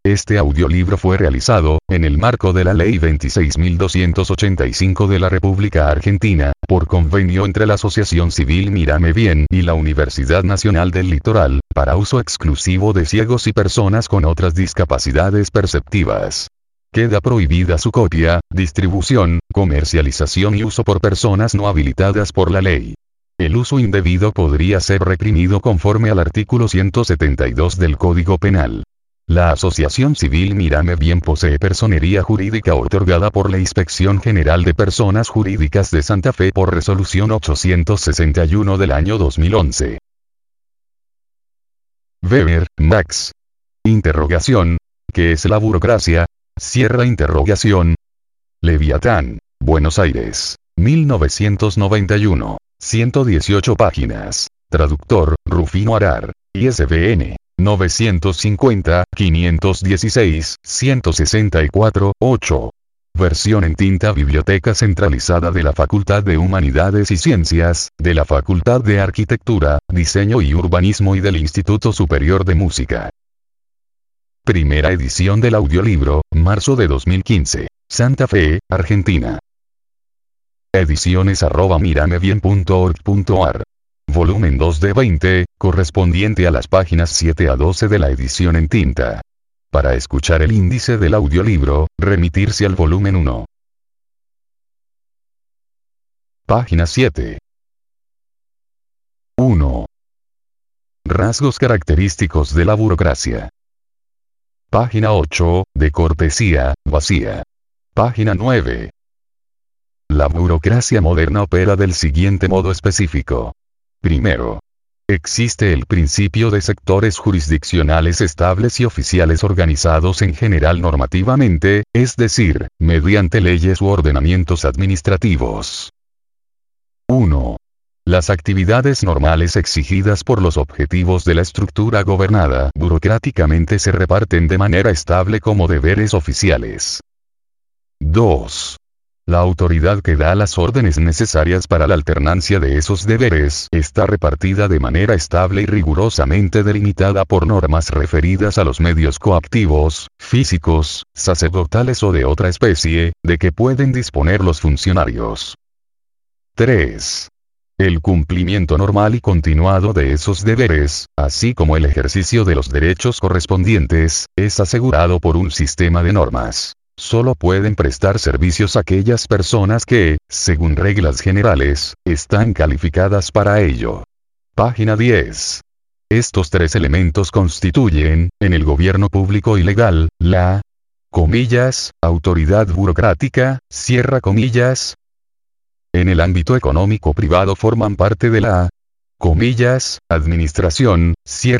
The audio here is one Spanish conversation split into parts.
Este audiolibro fue realizado, en el marco de la Ley 26.285 de la República Argentina, por convenio entre la Asociación Civil Mírame Bien y la Universidad Nacional del Litoral, para uso exclusivo de ciegos y personas con otras discapacidades perceptivas. Queda prohibida su copia, distribución, comercialización y uso por personas no habilitadas por la ley. El uso indebido podría ser reprimido conforme al artículo 172 del Código Penal. La Asociación Civil Mírame Bien posee personería jurídica otorgada por la Inspección General de Personas Jurídicas de Santa Fe por resolución 861 del año 2011. Weber, Max. Interrogación. ¿Qué es la burocracia? Cierra interrogación. Leviatán, Buenos Aires, 1991. 118 páginas. Traductor, Rufino Arar. ISBN. 950-516-164-8. Versión en tinta. Biblioteca Centralizada de la Facultad de Humanidades y Ciencias, de la Facultad de Arquitectura, Diseño y Urbanismo y del Instituto Superior de Música. Primera edición del audiolibro, marzo de 2015. Santa Fe, Argentina. Ediciones@miramebien.org.ar. Volumen 2 de 20, correspondiente a las páginas 7 a 12 de la edición en tinta. Para escuchar el índice del audiolibro, remitirse al volumen 1. Página 7. 1. Rasgos característicos de la burocracia. Página 8, de cortesía, vacía. Página 9. La burocracia moderna opera del siguiente modo específico. Primero. Existe el principio de sectores jurisdiccionales estables y oficiales organizados en general normativamente, es decir, mediante leyes u ordenamientos administrativos. 1. Las actividades normales exigidas por los objetivos de la estructura gobernada burocráticamente se reparten de manera estable como deberes oficiales. 2. La autoridad que da las órdenes necesarias para la alternancia de esos deberes está repartida de manera estable y rigurosamente delimitada por normas referidas a los medios coactivos, físicos, sacerdotales o de otra especie, de que pueden disponer los funcionarios. 3. El cumplimiento normal y continuado de esos deberes, así como el ejercicio de los derechos correspondientes, es asegurado por un sistema de normas. Solo pueden prestar servicios aquellas personas que, según reglas generales, están calificadas para ello. Página 10. Estos tres elementos constituyen, en el gobierno público y legal, la autoridad burocrática, comillas. En el ámbito económico privado forman parte de la administración,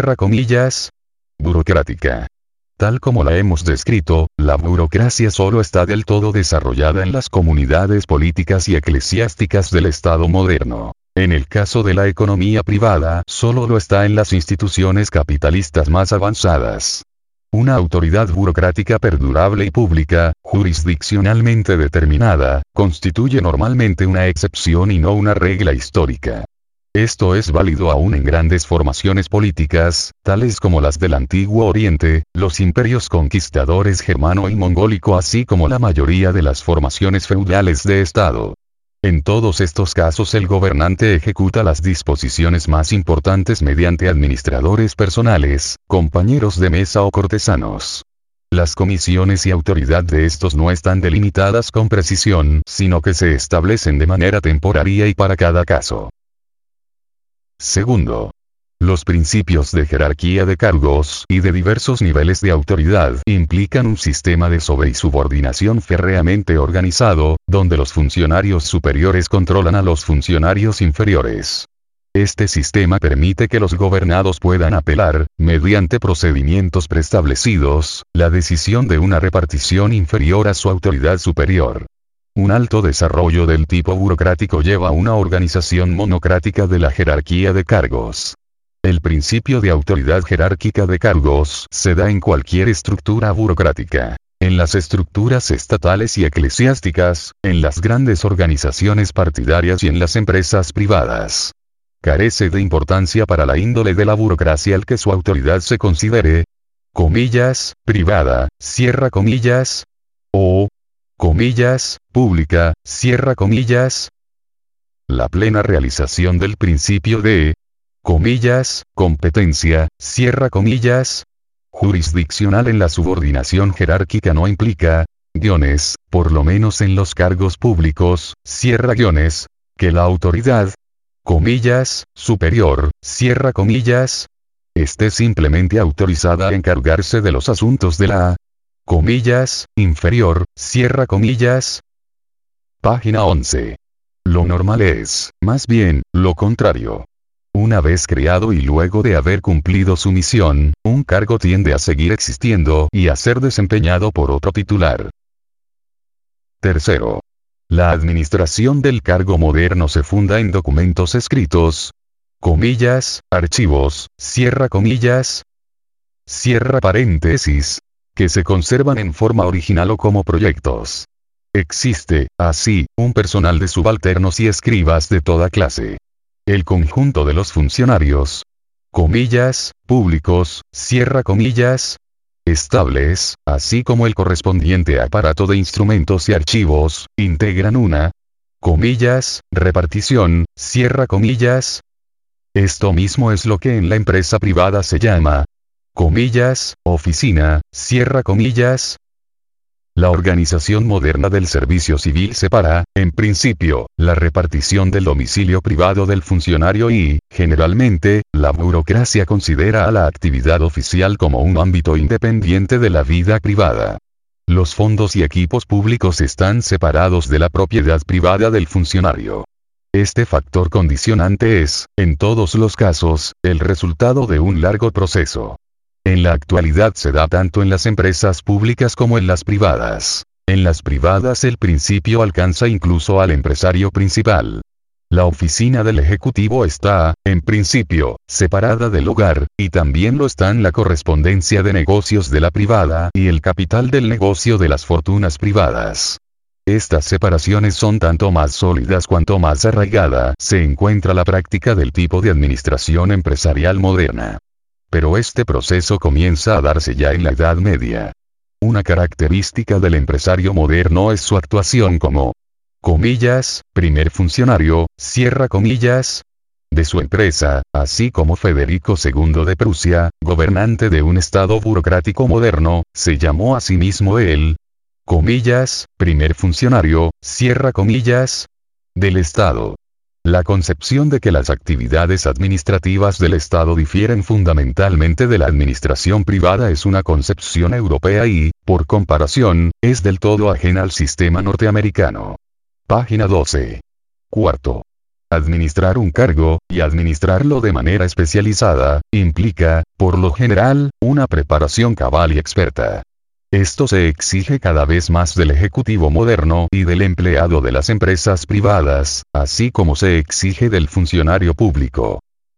burocrática. Tal como la hemos descrito, la burocracia solo está del todo desarrollada en las comunidades políticas y eclesiásticas del Estado moderno. En el caso de la economía privada, solo lo está en las instituciones capitalistas más avanzadas. Una autoridad burocrática perdurable y pública, jurisdiccionalmente determinada, constituye normalmente una excepción y no una regla histórica. Esto es válido aún en grandes formaciones políticas, tales como las del Antiguo Oriente, los imperios conquistadores germano y mongólico, así como la mayoría de las formaciones feudales de Estado. En todos estos casos el gobernante ejecuta las disposiciones más importantes mediante administradores personales, compañeros de mesa o cortesanos. Las comisiones y autoridad de estos no están delimitadas con precisión, sino que se establecen de manera temporaria y para cada caso. Segundo. Los principios de jerarquía de cargos y de diversos niveles de autoridad implican un sistema de sobre y subordinación férreamente organizado, donde los funcionarios superiores controlan a los funcionarios inferiores. Este sistema permite que los gobernados puedan apelar, mediante procedimientos preestablecidos, la decisión de una repartición inferior a su autoridad superior. Un alto desarrollo del tipo burocrático lleva a una organización monocrática de la jerarquía de cargos. El principio de autoridad jerárquica de cargos se da en cualquier estructura burocrática. En las estructuras estatales y eclesiásticas, en las grandes organizaciones partidarias y en las empresas privadas. Carece de importancia para la índole de la burocracia el que su autoridad se considere comillas, privada, cierra comillas, o, comillas, pública, cierra comillas. La plena realización del principio de, comillas, competencia, cierra comillas, jurisdiccional en la subordinación jerárquica no implica, guiones, por lo menos en los cargos públicos, cierra guiones, que la autoridad, comillas, superior, cierra comillas, esté simplemente autorizada a encargarse de los asuntos de la, comillas, inferior, cierra comillas. Página 11. Lo normal es, más bien, lo contrario. Una vez creado y luego de haber cumplido su misión, un cargo tiende a seguir existiendo y a ser desempeñado por otro titular. Tercero. La administración del cargo moderno se funda en documentos escritos, comillas, archivos, cierra comillas, cierra paréntesis, que se conservan en forma original o como proyectos. Existe, así, un personal de subalternos y escribas de toda clase. El conjunto de los funcionarios, comillas, públicos, cierra comillas, estables, así como el correspondiente aparato de instrumentos y archivos, integran una, comillas, repartición, cierra comillas. Esto mismo es lo que en la empresa privada se llama, comillas, oficina, cierra comillas. La organización moderna del servicio civil separa, en principio, la repartición del domicilio privado del funcionario y, generalmente, la burocracia considera a la actividad oficial como un ámbito independiente de la vida privada. Los fondos y equipos públicos están separados de la propiedad privada del funcionario. Este factor condicionante es, en todos los casos, el resultado de un largo proceso. En la actualidad se da tanto en las empresas públicas como en las privadas. En las privadas el principio alcanza incluso al empresario principal. La oficina del ejecutivo está, en principio, separada del hogar, y también lo están la correspondencia de negocios de la privada y el capital del negocio de las fortunas privadas. Estas separaciones son tanto más sólidas cuanto más arraigada se encuentra la práctica del tipo de administración empresarial moderna. Pero este proceso comienza a darse ya en la Edad Media. Una característica del empresario moderno es su actuación como, comillas, primer funcionario, cierra comillas, de su empresa, así como Federico II de Prusia, gobernante de un estado burocrático moderno, se llamó a sí mismo el, comillas, primer funcionario, cierra comillas, del Estado. La concepción de que las actividades administrativas del Estado difieren fundamentalmente de la administración privada es una concepción europea y, por comparación, es del todo ajena al sistema norteamericano. Página 12. Cuarto. Administrar un cargo, y administrarlo de manera especializada, implica, por lo general, una preparación cabal y experta. Esto se exige cada vez más del ejecutivo moderno y del empleado de las empresas privadas, así como se exige del funcionario público.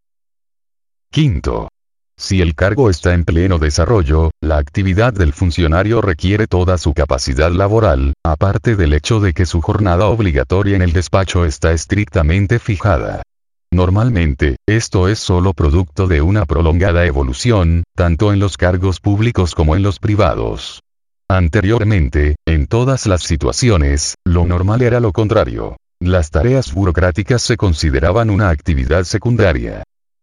Quinto. Si el cargo está en pleno desarrollo, la actividad del funcionario requiere toda su capacidad laboral, aparte del hecho de que su jornada obligatoria en el despacho está estrictamente fijada. Normalmente, esto es solo producto de una prolongada evolución, tanto en los cargos públicos como en los privados. Anteriormente, en todas las situaciones, lo normal era lo contrario. Las tareas burocráticas se consideraban una actividad secundaria.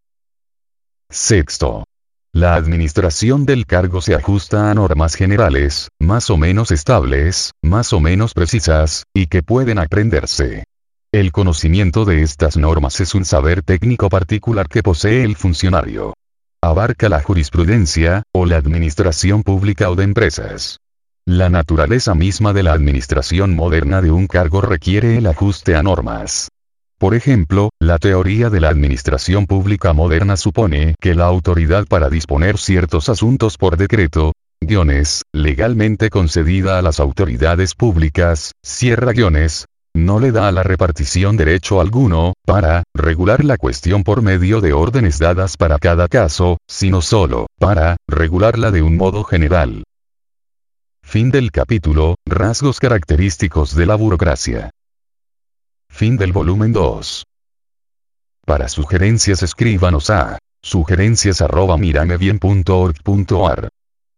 Sexto. La administración del cargo se ajusta a normas generales, más o menos estables, más o menos precisas, y que pueden aprenderse. El conocimiento de estas normas es un saber técnico particular que posee el funcionario. Abarca la jurisprudencia, o la administración pública o de empresas. La naturaleza misma de la administración moderna de un cargo requiere el ajuste a normas. Por ejemplo, la teoría de la administración pública moderna supone que la autoridad para disponer ciertos asuntos por decreto, legalmente concedida a las autoridades públicas, cierra guiones, no le da a la repartición derecho alguno, para regular la cuestión por medio de órdenes dadas para cada caso, sino solo, para regularla de un modo general. Fin del capítulo, rasgos característicos de la burocracia. Fin del volumen 2. Para sugerencias escríbanos a sugerencias@miramebien.org.ar